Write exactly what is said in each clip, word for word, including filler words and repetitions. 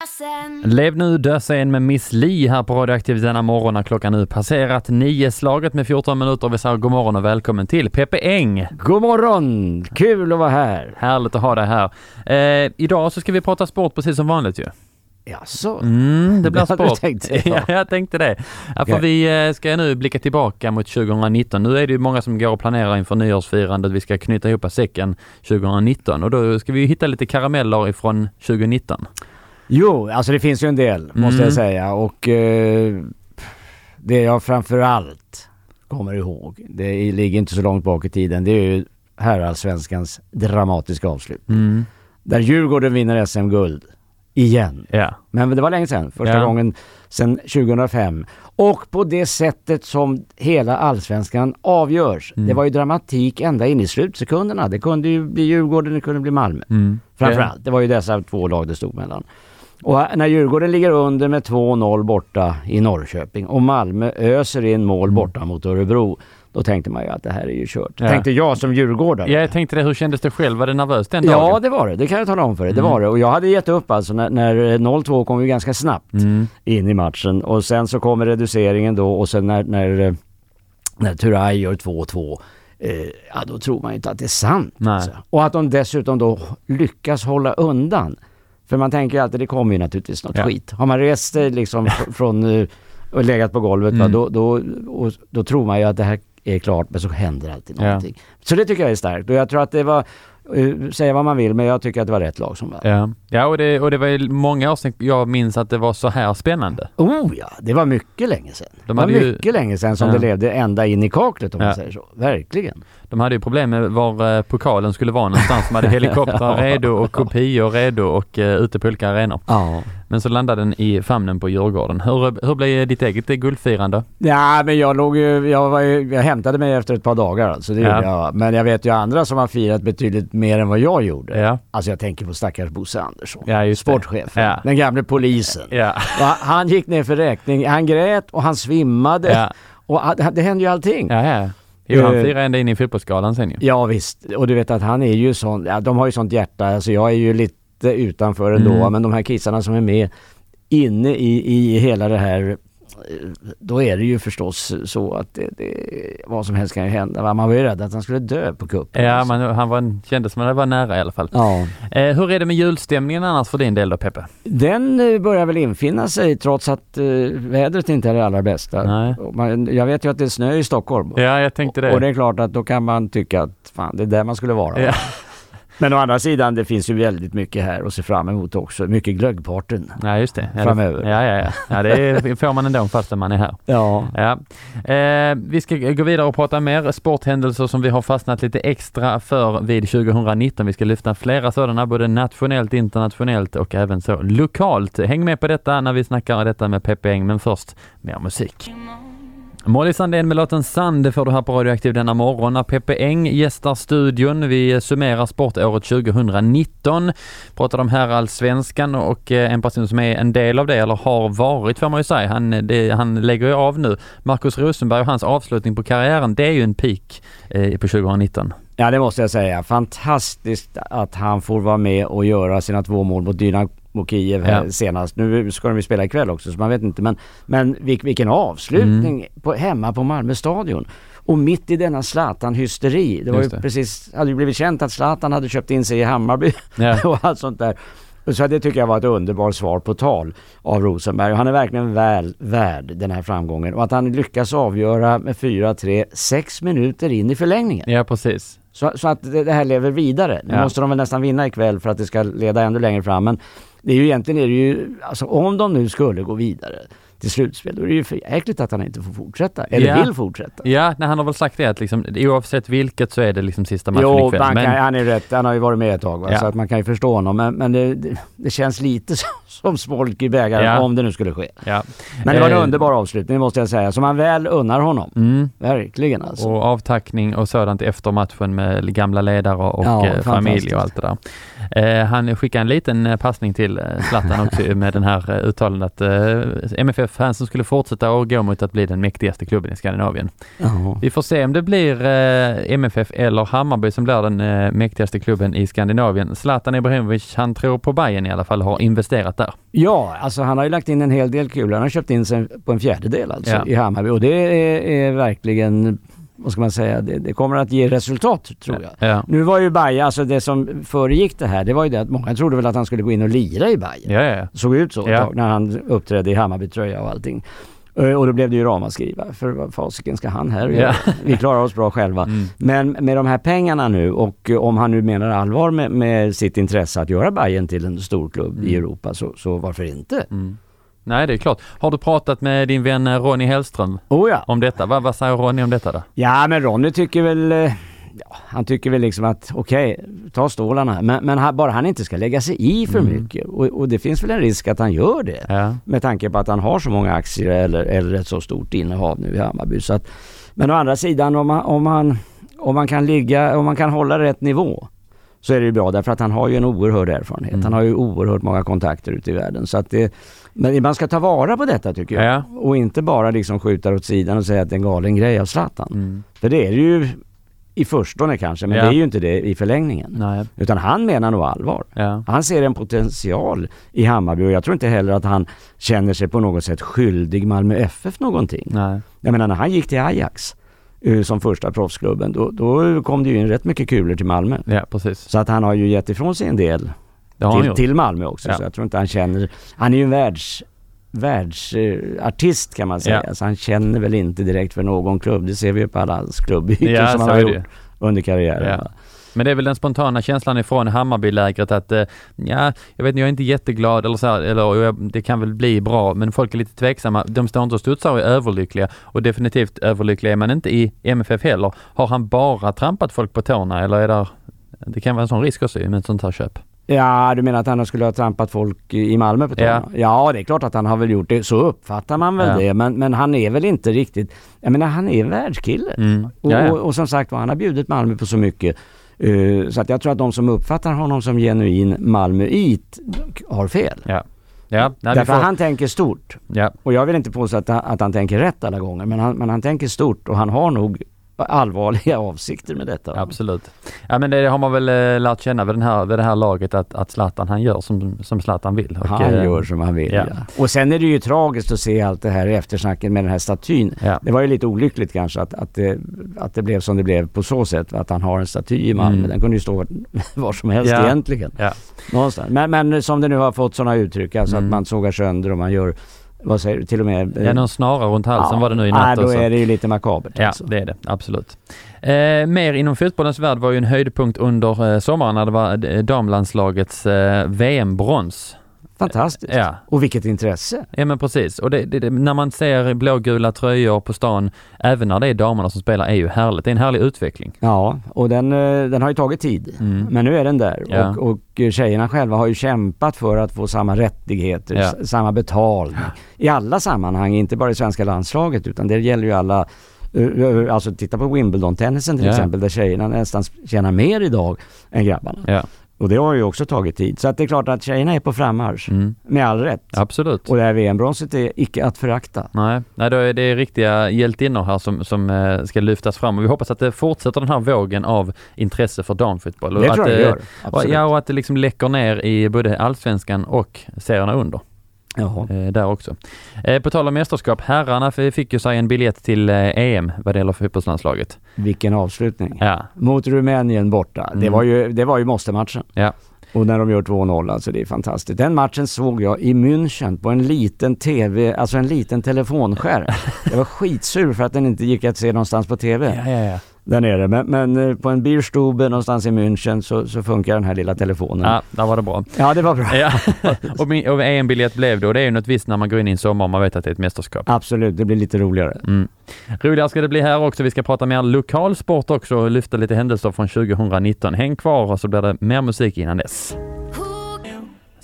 sen. Lev nu, dö sen med Miss Li här på Radioaktiv denna morgon när klockan nu passerat nio slaget med fjorton minuter. Vi säger god morgon och välkommen till Peppe Eng. God morgon, kul att vara här. Härligt att ha dig här. Eh, idag så ska vi prata sport precis som vanligt ju. Jaså? Mm, det blir det sport. Tänkte jag. Ja, jag tänkte det. Ja, för Okay. vi ska nu blicka tillbaka mot tjugonitton. Nu är det ju många som går och planerar inför nyårsfirandet. Vi ska knyta ihop säcken tjugonitton och då ska vi hitta lite karameller ifrån tjugonitton. Jo, alltså det finns ju en del måste Mm. jag säga och eh, det jag framförallt kommer ihåg, det ligger inte så långt bak i tiden, det är ju herrallsvenskans dramatiska avslut. Mm. Där Djurgården vinner S M-guld igen. Ja. Men det var länge sedan, första Ja. gången sedan tjugohundrafem. Och på det sättet som hela allsvenskan avgörs. Mm. Det var ju dramatik ända in i slutsekunderna. Det kunde ju bli Djurgården, det kunde bli Malmö. Mm. Framförallt, det var ju dessa två lag det stod mellan. Och när Djurgården ligger under med två noll borta i Norrköping och Malmö öser in mål borta mot Örebro, då tänkte man ju att det här är ju kört. Ja. Tänkte jag som djurgårdare. Ja, jag tänkte det, hur kändes det själv? Var det nervöst den dagen? Ja, det var det. Det kan jag tala om för dig. Det Mm. var det. Och jag hade gett upp alltså när, när noll två kom ju ganska snabbt Mm. in i matchen. Och sen så kommer reduceringen då och sen när, när, när Turay gör två två, eh, ja då tror man ju inte att det är sant. Nej. Alltså. Och att de dessutom då lyckas hålla undan. För man tänker ju alltid, det kommer ju naturligtvis något Ja. skit. Har man rest sig liksom fr- från eh, och legat på golvet, Mm. va, då, då, och, då tror man ju att det här är klart, men så händer alltid Ja. någonting. Så det tycker jag är starkt. Och jag tror att det var, uh, säga vad man vill, men jag tycker att det var rätt lag som var. Ja, ja och, det, och det var ju många år sedan jag minns att det var så här spännande. Oh ja, det var mycket länge sedan. De det var hade ju- mycket länge sedan som Ja. det levde ända in i kaklet om Ja. man säger så. Verkligen. De hade ju problem med var eh, pokalen skulle vara någonstans. De hade helikoptrar redo och kopior redo och uh, ute på olika arenor. Ja. Men så landade den i famnen på Djurgården. Hur, hur blev ditt eget guldfirande? Ja, men jag låg ju, jag, var ju, jag hämtade mig efter ett par dagar alltså, det Ja. gjorde jag. Men jag vet ju andra som har firat betydligt mer än vad jag gjorde. Ja. Alltså jag tänker på stackars Bosse Andersson. Ja, just det. Sportchefen. Ja. Den gamla polisen. Ja. Och han gick ner för räkning. Han grät och han svimmade. Ja. Och han- det hände ju allting. Ja, ja. Jo, han Eh. firade ända in i fotbollsskalan sen ju. Ja visst, och du vet att han är ju sån, ja, de har ju sånt hjärta, alltså jag är ju lite utanför ändå, Mm. men de här kissarna som är med inne i, i hela det här, då är det ju förstås så att det, det, vad som helst kan ju hända. Va? Man var ju rädd att han skulle dö på kuppen. Ja, men han var, kändes som att det var nära i alla fall. Ja. Eh, hur är det med julstämningen annars för din del då, Peppe? Den eh, börjar väl infinna sig trots att eh, vädret inte är det allra bästa. Nej. Och man, jag vet ju att det är snö i Stockholm. Ja, jag tänkte det. Och det är klart att då kan man tycka att fan, det är där man skulle vara. Ja. Men å andra sidan, det finns ju väldigt mycket här att se fram emot också. Mycket glöggparten. Ja, just det. Ja, Framöver. Det, ja, ja, ja. ja, det är, får man ändå fast man är här. Ja. Ja. Eh, vi ska gå vidare och prata mer sporthändelser som vi har fastnat lite extra för vid tjugonitton. Vi ska lyfta flera sådana, både nationellt, internationellt och även så lokalt. Häng med på detta när vi snackar detta med Peppe Eng, men först mer musik. Molly Sandén med låten Sand, det får du här på Radioaktiv denna morgon när Peppe Eng gästar studion. Vi summerar sportåret tjugonitton, pratar om herrallsvenskan och en person som är en del av det, eller har varit får man ju säga. Han, det, han lägger ju av nu. Marcus Rosenberg och hans avslutning på karriären, det är ju en peak eh, på tjugonitton. Ja, det måste jag säga. Fantastiskt att han får vara med och göra sina två mål mot Dynamo Kiev här Ja. senast. Nu ska de ju spela ikväll också, så man vet inte. Men, men vilk, vilken avslutning Mm. på, hemma på Malmö stadion. Och mitt i denna Zlatan-hysteri. Det var Just ju det. precis, hade ju blivit känt att Zlatan hade köpt in sig i Hammarby Ja. och allt sånt där. Så det tycker jag var ett underbart svar på tal av Rosenberg. Och han är verkligen väl värd den här framgången. Och att han lyckas avgöra med fyra tre, sex minuter in i förlängningen. Ja, precis. Så, så att det, det här lever vidare. Nu Ja. måste de väl nästan vinna ikväll för att det ska leda ännu längre fram. Men det är ju egentligen är det ju, alltså om de nu skulle gå vidare till slutspel, då är det ju för jäkligt att han inte får fortsätta. Eller Ja. vill fortsätta. Ja, nej, han har väl sagt det att liksom, oavsett vilket så är det liksom sista matchen Jo, ikväll. man kan, Men, han är rätt. Han har ju varit med ett tag, va? Ja. Så att man kan ju förstå honom. Men, men det, det, det känns lite som, som smolk i bägaren Ja. om det nu skulle ske. ja. Men det var en Eh, underbar avslutning, måste jag säga. Som man väl unnar honom. Mm. Verkligen alltså. Och avtackning och sådant efter matchen med gamla ledare och Ja, eh, familj fantastiskt. och allt det där. Eh, han skickade en liten eh, passning till eh, Zlatan också med den här eh, uttalandet att eh, M F F-fans som skulle fortsätta att gå mot att bli den mäktigaste klubben i Skandinavien. Jaha. Vi får se om det blir eh, M F F eller Hammarby som blir den eh, mäktigaste klubben i Skandinavien. Zlatan Ibrahimovic, han tror på Bayern i alla fall, har investerat där. Ja, alltså han har ju lagt in en hel del kul. Han har köpt in sig på en fjärdedel alltså Ja. i Hammarby. Och det är, är verkligen, vad ska man säga, det, det kommer att ge resultat tror jag. Ja. Nu var ju Bayern, alltså det som föregick det här, det var ju det att många trodde väl att han skulle gå in och lira i Bayern. Ja, ja. Såg ut så ett Ja. tag när han uppträdde i Hammarby-tröja och allting. Och då blev det ju ramaskriva. För vad fasiken ska han här göra? Ja. Vi klarar oss bra själva. Mm. Men med de här pengarna nu, och om han nu menar allvar med, med sitt intresse att göra Bayern till en stor klubb Mm. i Europa, så, så varför inte? Mm. Nej, det är klart. Har du pratat med din vän Ronny Hellström Oh ja. om detta? Vad, vad säger Ronny om detta då? Ja, men Ronny tycker väl, eh, ja, han tycker väl liksom att okej, okay, ta stålarna. Men, men han, bara han inte ska lägga sig i för Mm. mycket. Och, och det finns väl en risk att han gör det. Ja. Med tanke på att han har så många aktier eller, eller ett så stort innehav nu i Hammarby. Så att, men å andra sidan, om man, om, man, om man kan ligga, om man kan hålla rätt nivå, så är det ju bra, därför att han har ju en oerhörd erfarenhet. Mm. Han har ju oerhört många kontakter ute i världen. Så att det, men man ska ta vara på detta tycker jag. Ja. Och inte bara liksom skjuta åt sidan och säga att det är en galen grej av Zlatan. Mm. För det är det ju i förstone kanske, men Ja. det är ju inte det i förlängningen. Nej. Utan han menar nog allvar. Ja. Han ser en potential i Hammarby, och jag tror inte heller att han känner sig på något sätt skyldig Malmö F F någonting. Nej. Jag menar, när han gick till Ajax uh, som första proffsklubben, då, då kom det ju in rätt mycket kulor till Malmö. Ja, precis. Så att han har ju gett ifrån sig en del Det har han till, gjort. till Malmö också. Ja. Så jag tror inte han känner, han är ju en världs världsartist uh, kan man säga. Ja. Så han känner väl inte direkt för någon klubb. Det ser vi ju på alla hans klubbbyten Ja, som han så har är det gjort under karriären. Ja. Va? Men det är väl den spontana känslan ifrån Hammarby-lägret att eh, ja, jag vet inte, jag är inte jätteglad eller så här, eller jag, det kan väl bli bra, men folk är lite tveksamma. De står inte och studsar och är överlyckliga, och definitivt överlyckliga är man inte i M F F heller. Har han bara trampat folk på tårna, eller är det, det kan vara en sån risk också med ett sånt här köp? Ja, du menar att han skulle ha trampat folk i Malmö på tårna? Ja. ja, det är klart att han har väl gjort det. Så uppfattar man väl Ja. det. Men, men han är väl inte riktigt... Jag menar, han är världskille. Mm. Och, Ja, ja. och, och som sagt, han har bjudit Malmö på så mycket. Uh, så att jag tror att de som uppfattar honom som genuin Malmöit har fel. Ja. Ja, nej, Därför får... han tänker stort. Ja. Och jag vill inte påstå att, att han tänker rätt alla gånger. Men han, men han tänker stort, och han har nog allvarliga avsikter med detta. Absolut. Ja, men det har man väl äh, lärt känna vid, den här, vid det här laget, att, att Zlatan, han gör som, som Zlatan vill. Och, Han äh, gör som han vill, ja. ja. Och sen är det ju tragiskt att se allt det här eftersnacket med den här statyn. Ja. Det var ju lite olyckligt kanske att, att, det, att det blev som det blev på så sätt, att han har en staty i Malmö. Mm. Den kunde ju stå var som helst Ja. egentligen. Ja. Någonstans. Men, men som det nu har fått sådana uttryck, alltså Mm. att man sågar sönder och man gör, vad säger du, till och med... Ja, någon snara runt halsen ja, var det nu i nej, natt. då också. är det ju lite makabert. Ja, alltså. det är det. Absolut. Eh, mer inom fotbollens värld var ju en höjdpunkt under eh, sommaren när det var eh, damlandslagets eh, V M-brons. Fantastiskt. Ja. Och vilket intresse. Ja, men precis. Och det, det, det, när man ser blågula tröjor på stan, även när det är damerna som spelar, är ju härligt. Det är en härlig utveckling. Ja, och den, eh, den har ju tagit tid. Mm. Men nu är den där. Ja. Och, och tjejerna själva har ju kämpat för att få samma rättigheter, Ja. s- samma betalning. I alla sammanhang, inte bara i svenska landslaget, utan det gäller ju alla. Uh, uh, alltså titta på Wimbledon-tennisen till Ja. exempel, där tjejerna nästan tjänar mer idag än grabbarna. Ja. Och det har ju också tagit tid. Så att det är klart att tjejerna är på frammarsch. Mm. Med all rätt. Absolut. Och det här V M-bronset är icke att förakta. Nej, nej, då är det riktiga hjältinnor här som, som eh, ska lyftas fram, och vi hoppas att det fortsätter den här vågen av intresse för damfotboll. Och Det att, tror jag det eh, gör. och, Absolut. ja, och att det liksom läcker ner i både allsvenskan och serierna under. Jaha. Eh, där också. Eh, på tal om mästerskap, herrarna f- fick ju sig en biljett till eh, E M vad det gäller fotbollslandslaget. Vilken avslutning. Ja. Mot Rumänien borta. Det Mm. var ju, det var ju måste-matchen. Ja. Och när de gör två noll, alltså det är fantastiskt. Den matchen såg jag i München på en liten tv, alltså en liten telefonskärm. Jag var skitsur för att den inte gick att se någonstans på tv. Ja, ja, ja. Där nere. Men, men på en Bierstube någonstans i München så, så funkar den här lilla telefonen. Ja, där var det bra. Ja, det var bra. Ja. och, min, och E M-biljett blev det, och det är ju något visst när man går in i en sommar och man vet att det är ett mästerskap. Absolut, det blir lite roligare. Mm. Roligare ska det bli här också. Vi ska prata mer lokalsport också och lyfta lite händelser från tjugonitton. Häng kvar och så blir det mer musik innan dess.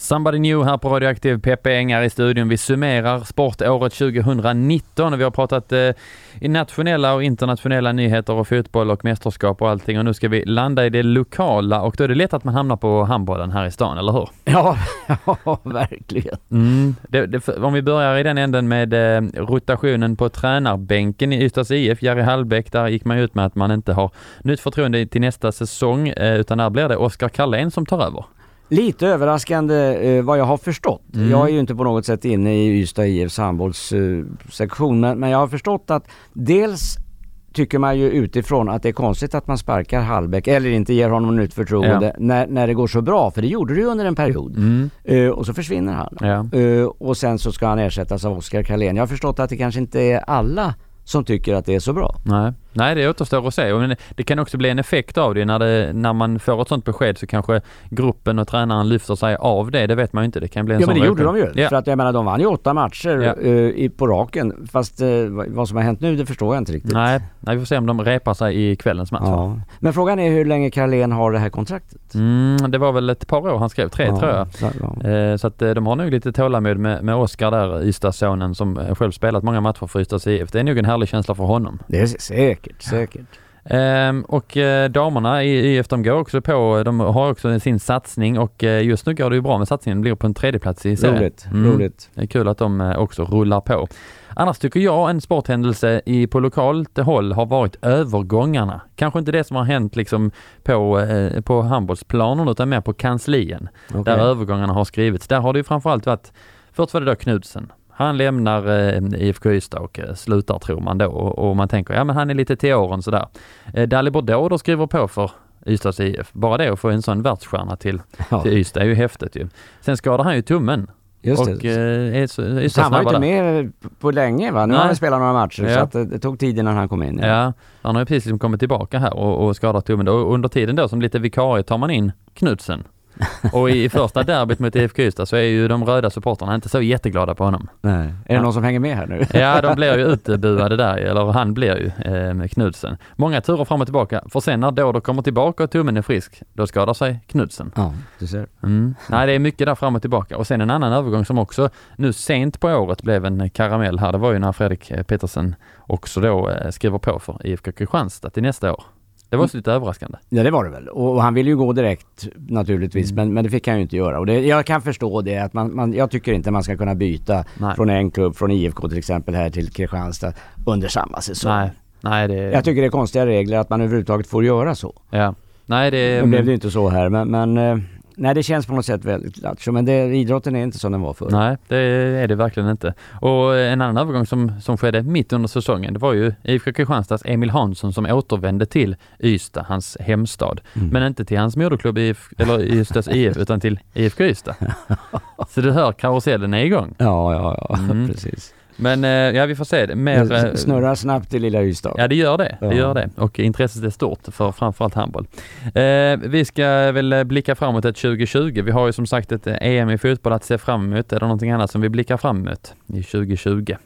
Somebody New här på Radioaktiv. Peppe Engar i studion. Vi summerar sportåret tjugonitton och vi har pratat eh, i nationella och internationella nyheter och fotboll och mästerskap och allting. Och nu ska vi landa i det lokala och då är det lätt att man hamnar på handbollen här i stan, eller hur? Ja, ja verkligen. Mm, det, det, om vi börjar i den änden med eh, rotationen på tränarbänken i Ystads I F. Jerry Hallbäck, där gick man ut med att man inte har nytt förtroende till nästa säsong eh, utan där blir det Oskar Karlén som tar över. Lite överraskande eh, vad jag har förstått. Mm. Jag är ju inte på något sätt inne i Ystad I F:s handbollssektion men, men jag har förstått att dels tycker man ju utifrån att det är konstigt att man sparkar Hallbäck eller inte ger honom nytt förtroende ja. när, när det går så bra, för det gjorde det ju under en period. Mm. Uh, och så försvinner han. Ja. Uh, och sen så ska han ersättas av Oskar Karlén. Jag har förstått att det kanske inte är alla som tycker att det är så bra. Nej, Nej det återstår att se. Och det kan också bli en effekt av det när, det. när man får ett sånt besked så kanske gruppen och tränaren lyfter sig av det. Det vet man ju inte. Det kan bli en ja, sån men det räkning. gjorde de ju. Ja. För att jag menar, de vann ju åtta matcher ja. uh, i, på raken. Fast uh, vad som har hänt nu, det förstår jag inte riktigt. Nej, Nej vi får se om de repar sig i kvällens match. Ja. Men frågan är hur länge Karlén har det här kontraktet? Mm, det var väl ett par år han skrev. Tre ja, tror jag. Så, ja. uh, så att uh, de har nog lite tålamod med, med Oskar där, Ystadsonen som uh, själv spelat många matcher för Ystads I F. Det är nog en härlig känsla för honom. Det är säkert, säkert. Ehm, och eh, damerna i I F de går också på, de har också sin satsning och eh, just nu går det ju bra med satsningen, blir på en tredje plats i serien. Roligt, mm. roligt. Det är kul att de eh, också rullar på. Annars tycker jag en sporthändelse i, på lokalt håll har varit övergångarna. Kanske inte det som har hänt liksom på, eh, på handbollsplanen utan mer på kanslien. Okay. Där övergångarna har skrivits. Där har det ju framförallt varit, först var det då Knudsen. Han lämnar eh, I F K Ystad och eh, slutar tror man då och, och man tänker ja men han är lite till åren sådär. Eh, Dalibor då då skriver på för Ystads I F. Bara det att få en sån världsstjärna till, ja. till Ystad är ju häftigt ju. Sen skadar han ju tummen. Just och, det. Eh, är så, är så han var ju inte med på länge va? Nu Nej. har han spelat några matcher ja. så att det, det tog tid innan han kom in. Ja, ja han har ju precis kommit tillbaka här och, och skadat tummen. Och under tiden då som lite vikarie tar man in Knudsen. Och i första derbyt mot I F K Ystad så är ju de röda supporterna inte så jätteglada på honom. Nej. Är det ja. någon som hänger med här nu? Ja, de blir ju utbuade där, eller han blir ju eh, med Knudsen. Många turer fram och tillbaka, för sen när då då kommer tillbaka och tummen är frisk, då skadar sig Knudsen. Ja, du ser. Mm. Nej, det är mycket där fram och tillbaka. Och sen en annan övergång som också nu sent på året blev en karamell här, det var ju när Fredrik Pettersen också då eh, skriver på för I F K Kristianstad till nästa år. Det var så lite överraskande. Ja, det var det väl. Och han ville ju gå direkt naturligtvis, mm. men, men det fick han ju inte göra. Och det, jag kan förstå det, att man, man, jag tycker inte man ska kunna byta Nej. från en klubb, från I F K till exempel här till Kristianstad under samma säsong. Nej. Nej, det... Jag tycker det är konstiga regler att man överhuvudtaget får göra så. Ja. Nej, det... Nu blev det inte så här, men... men nej, det känns på något sätt väldigt klart. Men det, idrotten är inte som den var förr. Nej, det är det verkligen inte. Och en annan övergång som, som skedde mitt under säsongen, det var ju I F K Kristianstads Emil Hansson som återvände till Ystad, hans hemstad. Mm. Men inte till hans moderklubb i F, eller Ystads I F, utan till I F K Ystad. Så du hör, karusellen är igång. Ja, ja, ja, mm. precis. Men ja, vi får se det. Mer, det snurrar snabbt i lilla Ystad. Ja, det gör det. Det ja. gör det. Och intresset är stort för framförallt handboll. Eh, vi ska väl blicka framåt ett tjugo tjugo. Vi har ju som sagt ett E M i fotboll att se fram emot. Är det någonting annat som vi blickar framåt i tjugo tjugo?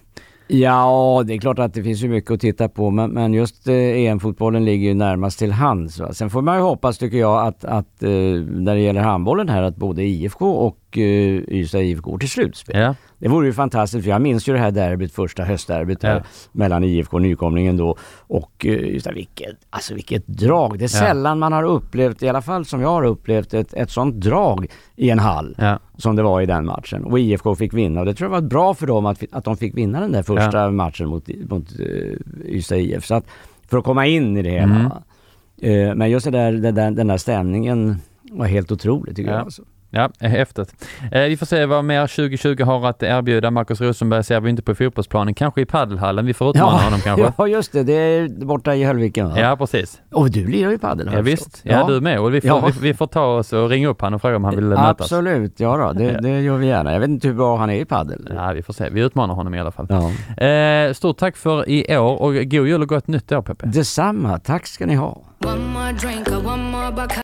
Ja, det är klart att det finns ju mycket att titta på, men, men just eh, E M-fotbollen ligger ju närmast till hands. Va? Sen får man ju hoppas, tycker jag, att, att eh, när det gäller handbollen här, att både I F K och eh, Ystad I F K går till slutspel. Ja. Det vore ju fantastiskt, för jag minns ju det här derbyt, första höstderbyt ja. mellan I F K och nykomlingen då och eh, Ystad, vilket, alltså vilket drag. Det är ja. sällan man har upplevt, i alla fall som jag har upplevt, ett, ett sånt drag i en hall ja. som det var i den matchen. Och I F K fick vinna, och det tror jag var bra för dem att, att de fick vinna den där första ja. matchen mot, mot uh, Ystad I F. Så att, för att komma in i det hela. Mm. Uh, men just det där, det där, den där stämningen var helt otrolig, tycker ja. jag alltså. Ja, häftigt. Eh, vi får se vad mer tjugo tjugo har att erbjuda. Marcus Rosenberg ser vi inte på fotbollsplanen. Kanske i paddelhallen. Vi får utmana ja, honom kanske. Ja, just det. Det är borta i Höllviken. Ja, precis. Och du lirar ju paddel. Ja, visst. Ja, ja, du med. Och vi får, ja. vi, vi får ta oss och ringa upp han och fråga om han vill mötas. Absolut, ja då. Det, det gör vi gärna. Jag vet inte hur bra han är i paddel. Ja, vi får se. Vi utmanar honom i alla fall. Ja. Eh, stort tack för i år och god jul och gott nytt år, Peppe. Detsamma. Tack ska ni ha.